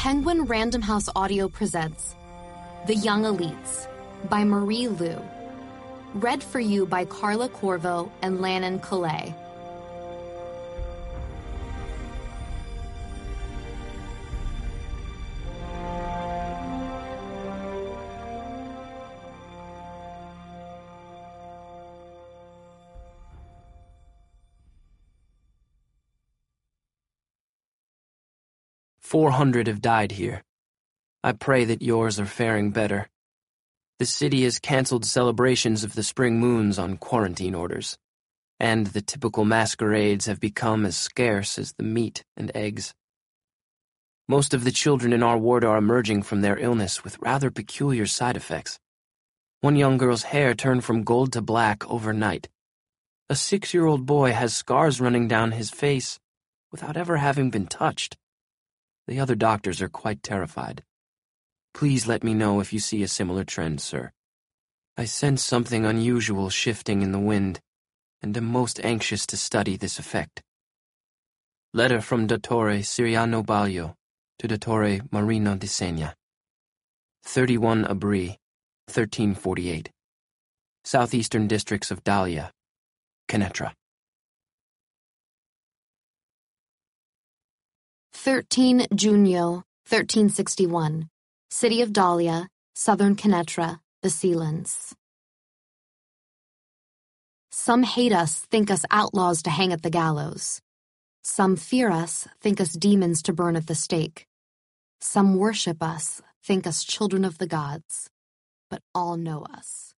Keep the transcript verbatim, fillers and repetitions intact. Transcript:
Penguin Random House Audio presents The Young Elites by Marie Lu. Read for you by Carla Corvo and Lannon Calais. Four hundred have died here. I pray that yours are faring better. The city has canceled celebrations of the spring moons on quarantine orders, and the typical masquerades have become as scarce as the meat and eggs. Most of the children in our ward are emerging from their illness with rather peculiar side effects. One young girl's hair turned from gold to black overnight. A six-year-old boy has scars running down his face without ever having been touched. The other doctors are quite terrified. Please let me know if you see a similar trend, sir. I sense something unusual shifting in the wind, and am most anxious to study this effect. Letter from Dottore Siriano Baglio to Dottore Marino di Segna. thirty-one Abri, thirteen forty-eight. Southeastern Districts of Dahlia, Quneitra. thirteen Junio, thirteen sixty-one. City of Dahlia, Southern Quneitra, the Sealands. Some hate us, think us outlaws to hang at the gallows. Some fear us, think us demons to burn at the stake. Some worship us, think us children of the gods. But all know us.